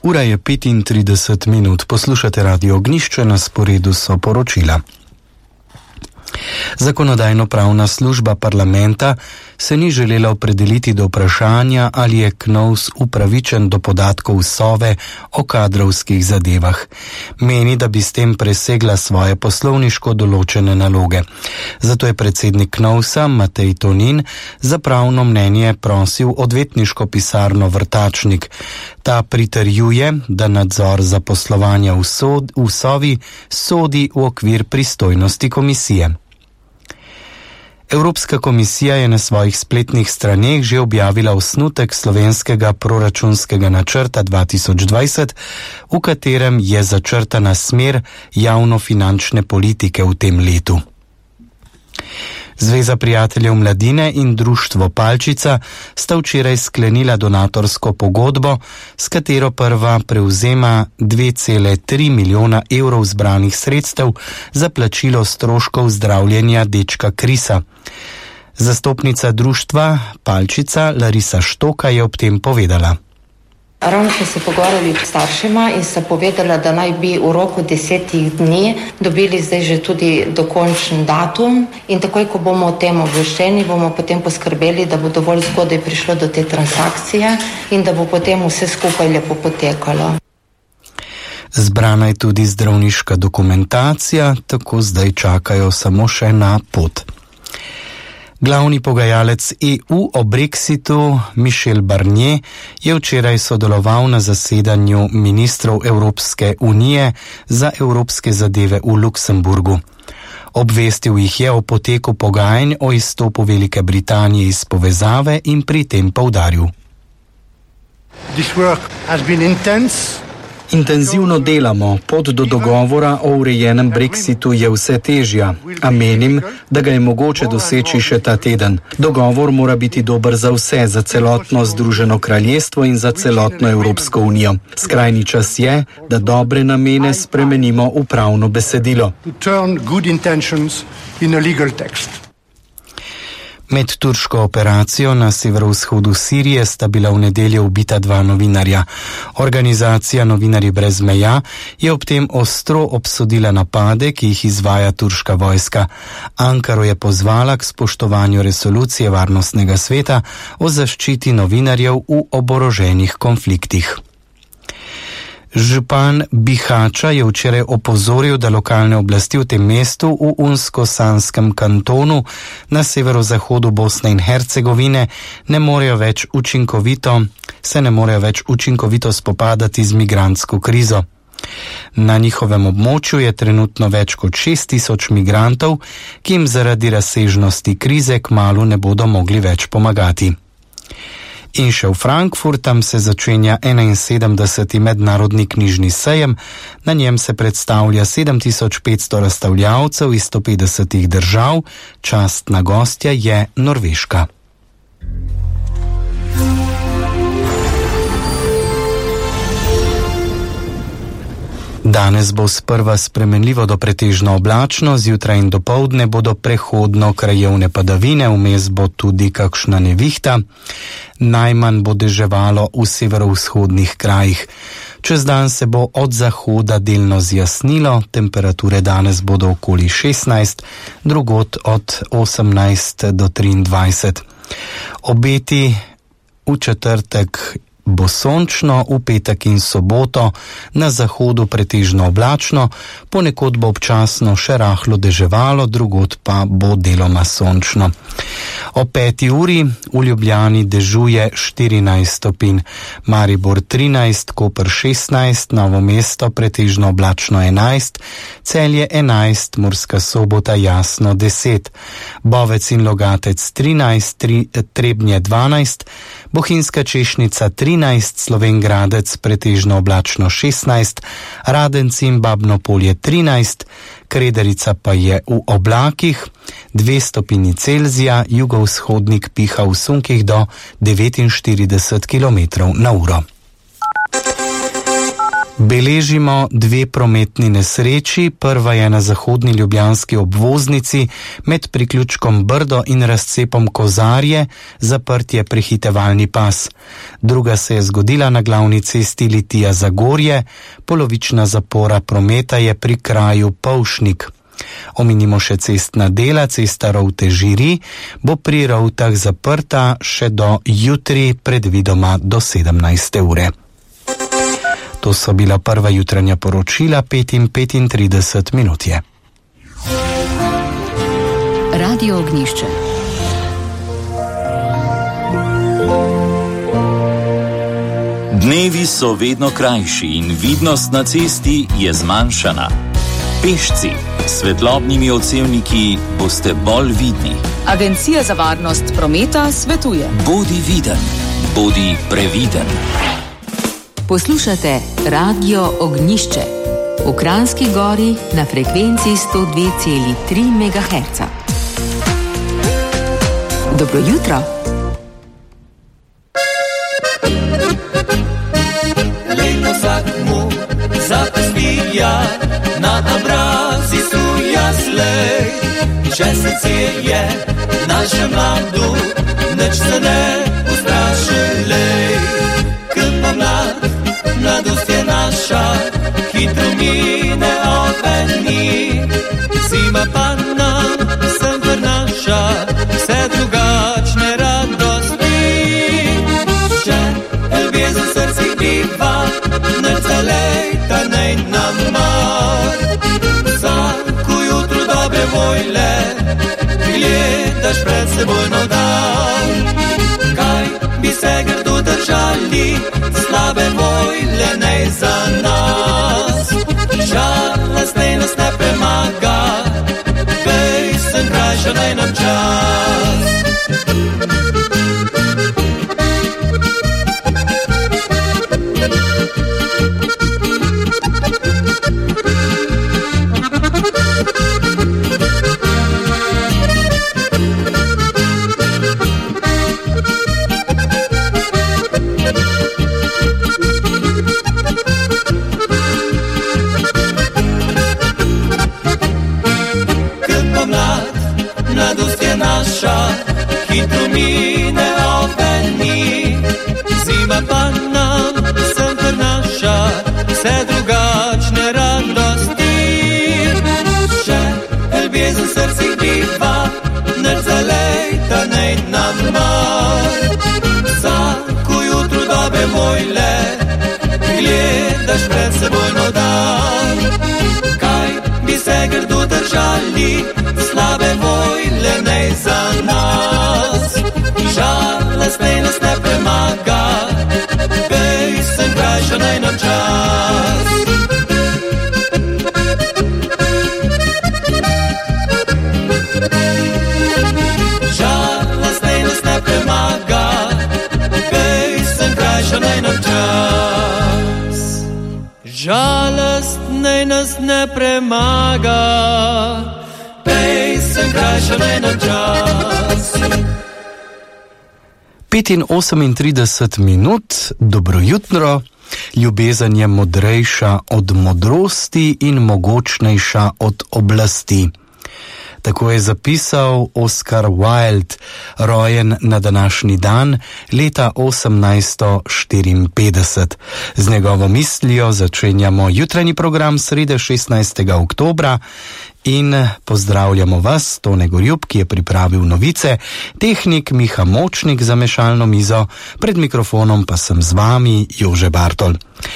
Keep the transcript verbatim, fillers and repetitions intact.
Ura je petintrideset minut, poslušate Radio Ognjišče, na sporedu so poročila. Zakonodajno-pravna služba parlamenta se ni želela opredeliti do vprašanja, ali je KNOVS upravičen do podatkov Sove o kadrovskih zadevah. Meni, da bi s tem presegla svoje poslovniško določene naloge. Zato je predsednik KNOVS-a Matej Tonin za pravno mnenje prosil odvetniško pisarno Vrtačnik. Ta pritrjuje, da nadzor zaposlovanja v, sod, v Sovi sodi v okvir pristojnosti komisije. Evropska komisija je na svojih spletnih straneh že objavila osnutek slovenskega proračunskega načrta dva tisoč dvajset, v katerem je začrtana smer javnofinančne politike v tem letu. Zveza prijateljev mladine in društvo Palčica sta včeraj sklenila donatorsko pogodbo, s katero prva prevzema dve cele tri milijona evrov zbranih sredstev za plačilo stroškov zdravljenja dečka Krisa. Zastopnica društva Palčica Larisa Štoka je ob tem povedala. Ravno smo se pogovarjali s staršema in so povedala, da naj bi v roku desetih dni dobili zdaj že tudi dokončen datum in takoj, ko bomo o tem obveščeni, bomo potem poskrbeli, da bo dovolj zgodaj prišlo do te transakcije in da bo potem vse skupaj lepo potekalo. Zbrana je tudi zdravniška dokumentacija, tako zdaj čakajo samo še na pot. Glavni pogajalec E U o Brexitu Michel Barnier je včeraj sodeloval na zasedanju ministrov Evropske unije za evropske zadeve v Luksemburgu. Obvestil jih je o poteku pogajanj o izstopu Velike Britanije iz povezave in pri tem poudaril. This work has been intense. Intenzivno delamo, pot do dogovora o urejenem Brexitu je vse težja, a menim, da ga je mogoče doseči še ta teden. Dogovor mora biti dober za vse, za celotno Združeno kraljestvo in za celotno Evropsko unijo. Skrajni čas je, da dobre namene spremenimo v pravno besedilo. Med turško operacijo na severovzhodu Sirije sta bila v nedeljo ubita dva novinarja. Organizacija Novinarji brez meja je ob tem ostro obsodila napade, ki jih izvaja turška vojska. Ankaro je pozvala k spoštovanju resolucije Varnostnega sveta o zaščiti novinarjev v oboroženih konfliktih. Župan Bihača je včeraj opozoril, da lokalne oblasti v tem mestu v Unsko-Sanskem kantonu na severozahodu Bosne in Hercegovine ne morejo več učinkovito, se ne morejo več učinkovito spopadati z migrantsko krizo. Na njihovem območju je trenutno več kot šest tisoč migrantov, ki jim zaradi razsežnosti krize kmalu ne bodo mogli več pomagati. In še v Frankfurt, tam se začenja enainsedemdeseti mednarodni knjižni sejem, na njem se predstavlja sedem tisoč petsto razstavljavcev iz sto petdesetih držav, častna gostja je Norveška. Danes bo sprva spremenljivo do pretežno oblačno, zjutraj in dopoldne bodo prehodno krajevne padavine, vmes bo tudi kakšna nevihta. Najmanj bo deževalo v severovzhodnih krajih. Čez dan se bo od zahoda delno zjasnilo, temperature danes bodo okoli šestnajst, drugod od osemnajst do triindvajset. Obeti v četrtek bo sončno, v petek in soboto na zahodu pretežno oblačno, ponekod bo občasno še rahlo deževalo, drugod pa bo deloma sončno. O peti uri v Ljubljani dežuje štirinajst stopinj, Maribor trinajst, Koper šestnajst, Novo mesto pretežno oblačno enajst, Celje enajst, Murska Sobota jasno deset, Bovec in Logatec trinajst, tri, Trebnje dvanajst, Bohinjska Češnica trinajst, Slovenj Gradec pretežno oblačno šestnajst, Radenci in Babno Polje trinajst, Krederica pa je v oblakih, dve stopinji Celzija, jugovzhodnik piha v sunkih do devetinštirideset kilometrov na uro. Beležimo dve prometni nesreči. Prva je na zahodni ljubljanski obvoznici med priključkom Brdo in razcepom Kozarje, zaprt je prehitevalni pas. Druga se je zgodila na glavni cesti Litija-Zagorje, polovična zapora prometa je pri kraju Polšnik. Omenimo še cestna dela. Cesta Rovte-Žiri bo pri Rovtah zaprta še do jutri, predvidoma do sedemnajste ure. To so bila prva jutranja poročila, pet in petintrideset minut je. Radio Ognjišče. Dnevi so vedno krajši in vidnost na cesti je zmanjšana. Pešci s svetlobnimi odsevniki boste bolj vidni. Agencija za varnost prometa svetuje: bodi viden, bodi previden. Poslušate Radio Ognjišče v Kranjski Gori na frekvenci sto dve celi tri megaherca. Dobro jutro. Lepo vsak mu zapestija, na obrazi suja slej. Če srce je naše mladu, neč se ne ustrašilej. Ker pa mlad, mladost je naša, hitro mine odveni. Zima pa nam sem vrnaša, vse drugačne radosti. Še ljubezen srcih biva, neč se lejta nej nam mar. Vsako jutro dobre volje, gledaš pred seboj nov dan. Kaj bi se grdo držali, slabe volje nej za nas. Žalost nej nas ne premaga, pesem krajša nej nam čas. Mladost je naša, hitro mine odveni. Zima pa nam sem vrnaša, vse drugačne radosti. Še ljubezen srcih biva, neč zalejta nej nam mar. Vsako jutro dobre volje, gledaš pred seboj nov dan. Kaj bi se grdo držali, slabe volje nej za nas. Žalost nej nas ne premaga, pesem krajša nej nam čas. Žalost nej nas ne premaga, pesem krajša nej nam čas. Žalost nej nas ne premaga, pesem krajša nej nam čas. pet in osemintrideset minut, dobro jutro. Ljubezen je modrejša od modrosti in mogočnejša od oblasti. Tako je zapisal Oscar Wilde, rojen na današnji dan leta osemnajststo štiriinpetdeset. Z njegovo mislijo začenjamo jutranji program srede šestnajstega oktobra in pozdravljamo vas, Tone Gorjup, ki je pripravil novice, tehnik Miha Močnik za mešalno mizo, pred mikrofonom pa sem z vami Jože Bartol.